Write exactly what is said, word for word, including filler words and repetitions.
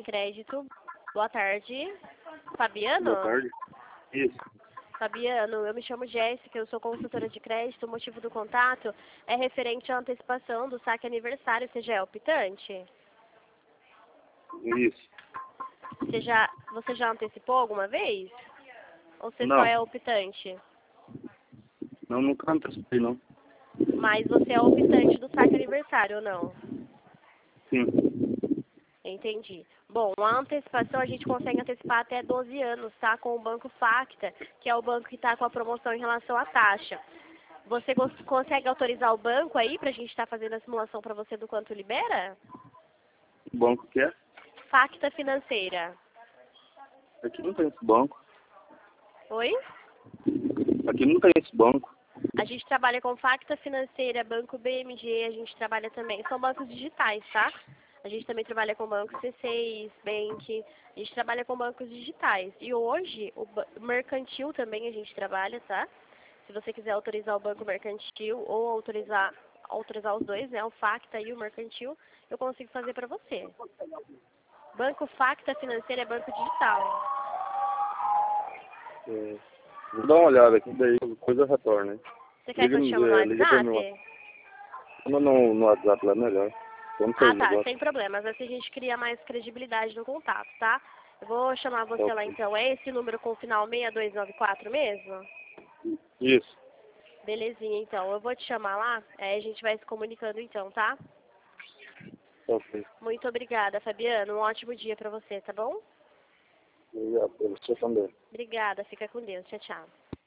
Sem Crédito. Boa tarde. Fabiano? Boa tarde. Isso. Fabiano, eu me chamo Jéssica, eu sou consultora de crédito. O motivo do contato é referente à antecipação do saque aniversário. Você já é optante? Isso. Você já, você já antecipou alguma vez? Ou você Não. só é optante? Não, nunca antecipei, não. Mas você é optante do saque aniversário ou não? Sim. Entendi. Bom, a antecipação a gente consegue antecipar até doze anos, tá? Com o Banco Facta, que é o banco que está com a promoção em relação à taxa. Você cons consegue autorizar o banco aí pra gente estar fazendo a simulação para você do quanto libera? O banco que é? Facta Financeira. Aqui não tem esse banco. Oi? Aqui não tem esse banco. A gente trabalha com Facta Financeira, Banco B M G, a gente trabalha também. São bancos digitais, tá? A gente também trabalha com banco C seis, Bank, a gente trabalha com bancos digitais. E hoje, o mercantil também a gente trabalha, tá? Se você quiser autorizar o banco mercantil ou autorizar, autorizar os dois, né? O Facta e o mercantil, eu consigo fazer para você. Banco Facta Financeira é banco digital. É, vou dar uma olhada aqui, daí depois eu retorno, hein? Você quer que eu te chame no é, liga pra mim lá. WhatsApp? No, no, no WhatsApp lá é melhor. Vamos Ah, fazer tá, agora. sem problemas. Assim a gente cria mais credibilidade no contato, tá? Eu vou chamar você lá Ok. então. É esse número com o final seis dois nove quatro mesmo? Isso. Belezinha, então. Eu vou te chamar lá, aí a gente vai se comunicando então, tá? Ok. Muito obrigada, Fabiano. Um ótimo dia pra você, tá bom? Obrigado. Você também. Obrigada, fica com Deus. Tchau, tchau.